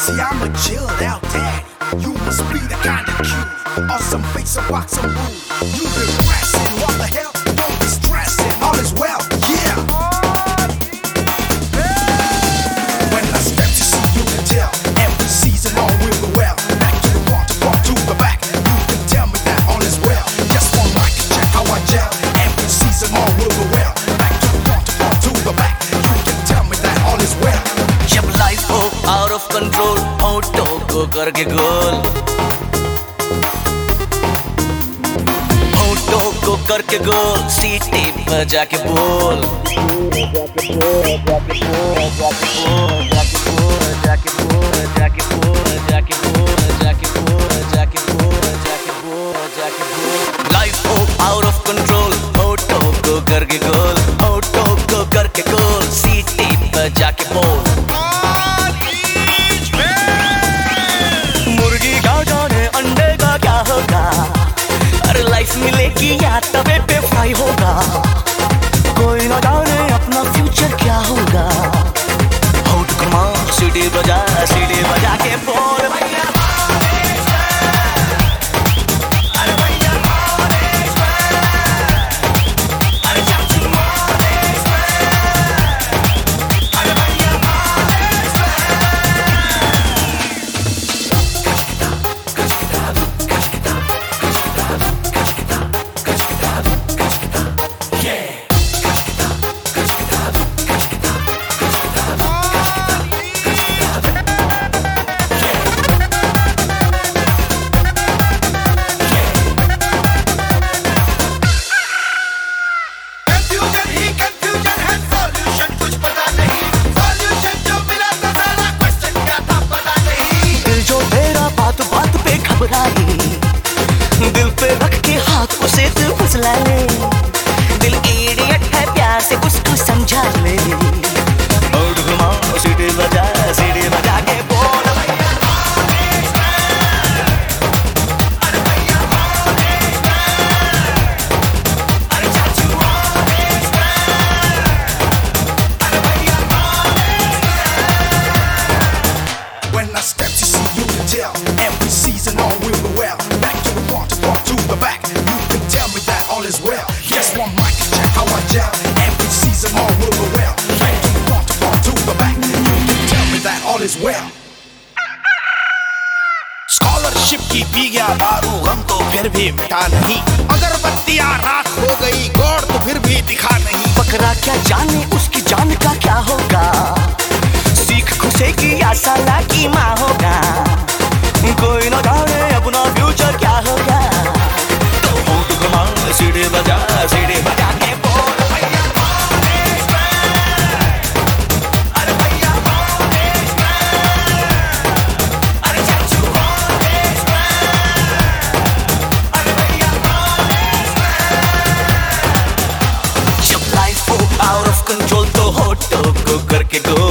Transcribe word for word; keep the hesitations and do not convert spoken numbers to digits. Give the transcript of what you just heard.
See, I'm a chilled out daddy. You must be the kind of cutie. Awesome face and rock some mood. You've been pressing, what the hell? Don't be stressing, all is well, yeah. When I step to see, you can tell. Every season, all will go well. Back to the front, front to the back. You can tell me that all is well. Just one mic, check how I gel. Every season, all will go well. Back to the front, front to the back. You can tell me that all is well. जब life हो out of control, होठों को करके गोल, होठों को करके गोल, सीटी बजा के बोल, जाके बोल, जाके बोल, जाके बोल, जाके बोल, जाके बोल, जाके बोल, जाके बोल, जाके बोल, जाके बोल, जाके बोल, जाके बोल। लाइफ हो आउट ऑफ कंट्रोल, होठों को करके गोल, होठों को करके गोल, सीटी बजा के बोल। लाइफ मिलेगी या तवे पे फ्राई होगा, कोई ना जाने अपना फ्यूचर क्या होगा। होठ घुमा, सीढ़ी बजा, सीढ़ी बजा के बोल भैया। दिल पे रख के हाथ उसे तू फुसला ले, दिल इडियट है प्यार से उसको समझा ले। होठ घुमा, सीढ़ी बजा, सीढ़ी बजा के बोल भैया। अरे भैया अरे चाचू, अरे भैया। When I step to see, you can tell. Every season all will go well. Back to the front, front to the back. You can tell me that all is well. Yes, one mic, check how I gel. Every season all will go well. Back to the front, front to the back. You can tell me that all is well. Scholarship की पी गया दारू, हम तो फिर भी मिटा नहीं। अगरबत्तियां राख हो गई, गौर तो फिर भी दिखा नहीं। बकरा क्या जाने उसकी जान का क्या होगा, सीख घुसेगी या साला की माँ होगा। कोई न जाने अपना फ्यूचर क्या होगा, तो होठ घुमा, सीढ़ी बजा, सीढ़ी बजा के बोल भैया। अरे भैया अरे चाचू, अरे भैया। जब लाइफ हो आउट ऑफ कंट्रोल तो होठों को करके गो